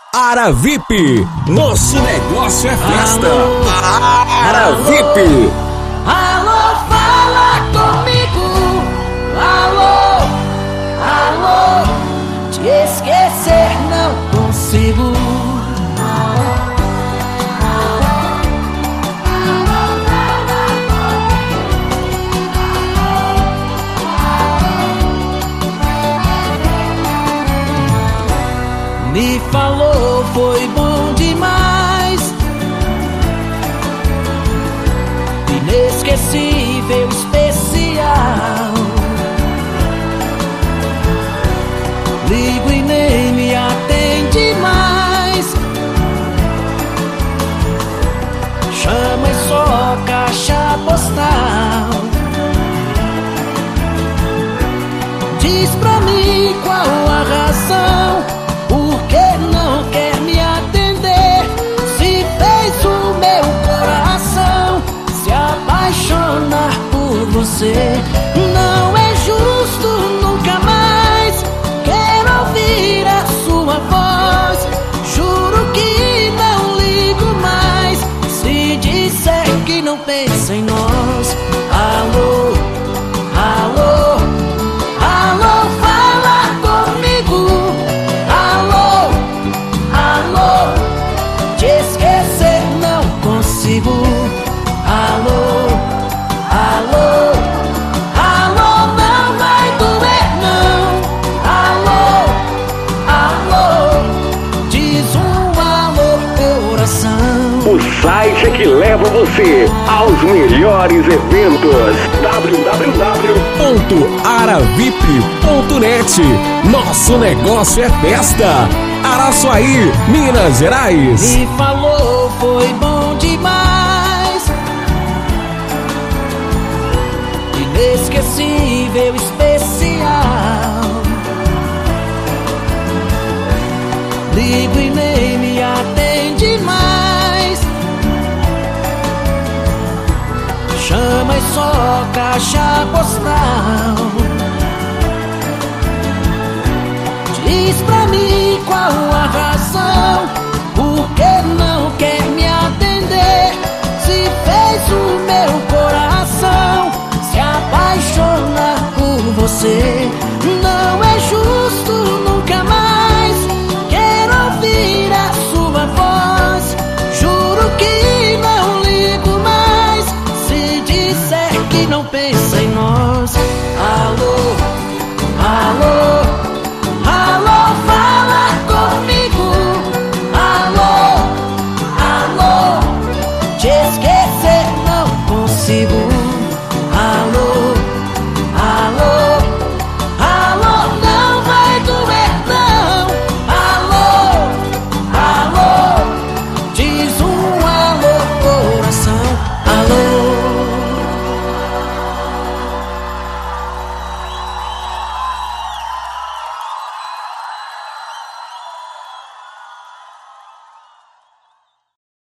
Ara VIP, nosso negócio é festa. Ara VIP. Alô, fala comigo. Alô, alô, te esquecer não consigo. Me falou, foi bom demais, inesquecível, especial. Ligo e nem me atende mais, chama e só caixa postal. Diz pra mim qual a razão, por que não quer me atender? Se fez o meu coração se apaixonar por você. Não é justo, nunca mais quero ouvir a sua voz. Juro que não ligo mais se disser que não pensa em nós. Alô, alô, alô, fala comigo. Te esquecer não consigo. Alô, alô, alô, não vai doer não. Alô, alô, diz um alô coração. O site é que leva você aos melhores eventos. www.aravip.net. Nosso negócio é festa. Araçuaí, Minas Gerais. Me falou, foi bom demais, inesquecível, especial. Ligo e nem me atende mais, chama e só caixa postal. Diz pra mim